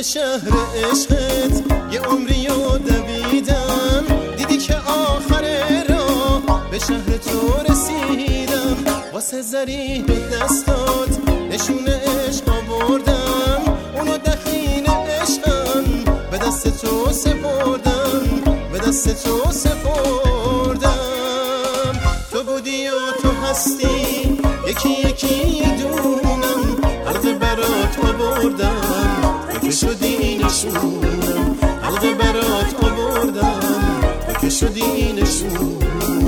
شهر عشقت یه عمری و دویدم، دیدی که آخر راه به شهر تو رسیدم. واسه زریح دستات نشون عشق آوردم، اونو دخیل عشقم به دست تو سپردم، به دست تو سپردم. تو بودی و تو هستی، یکی یکی دونم، حلقه برات آوردم که شدی نشونم، حلقه برات آوردم که شدی نشونم.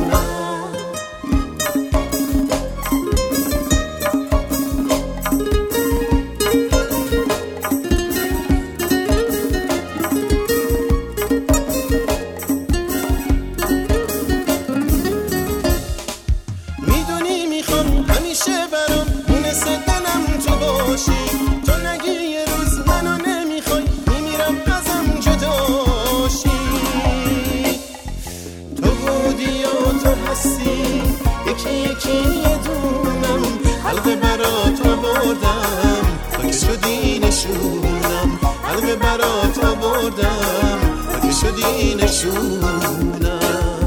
میدونی میخوام همیشه برام مونس دلم تو باشی، تو نگی یه روز منو نمیخوای میمیرم ازم جداشی. تو بودی و تو هستی، یکی یکی دونم، حلقه برات آوردم که شدی نشونم، حلقه برات آوردم که شدی نشونم.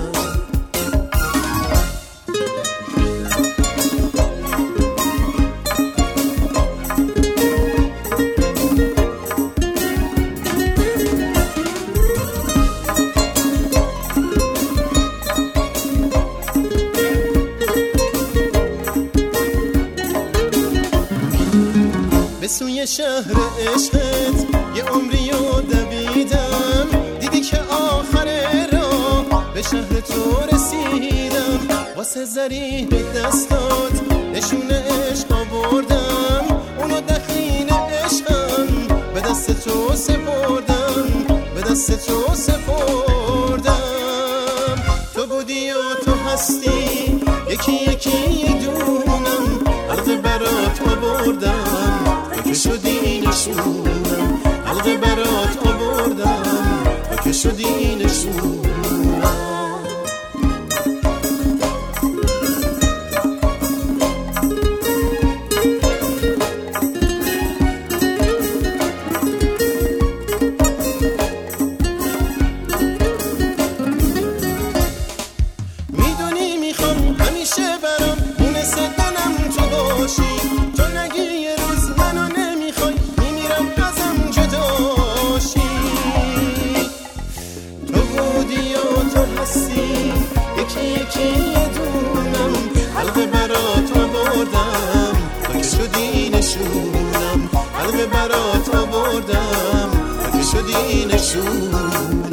به سوی شهر عشقت یه عمری و دویدم، دیدی که آخر راه به شهر تو رسیدم. واسه زریح دستات نشون عشق آوردم، اونو دخیل عشقم به دست تو سپردم، به دست تو سپردم. تو بودی و تو هستی، یکی یکی دونم، حلقه برات آوردم که شدی نشونم، حلقه برات آوردم که شدی نشونم. میدونی میخوام همیشه برام مونس دلم تو باشی، تو نگی یه روز منو نمیخوای میمیرم ازم جداشی. تو بودی و تو هستی، یکی یکی دونم، حلقه برات آوردم که شدی نشونم، حلقه برات آوردم که شدی نشونم.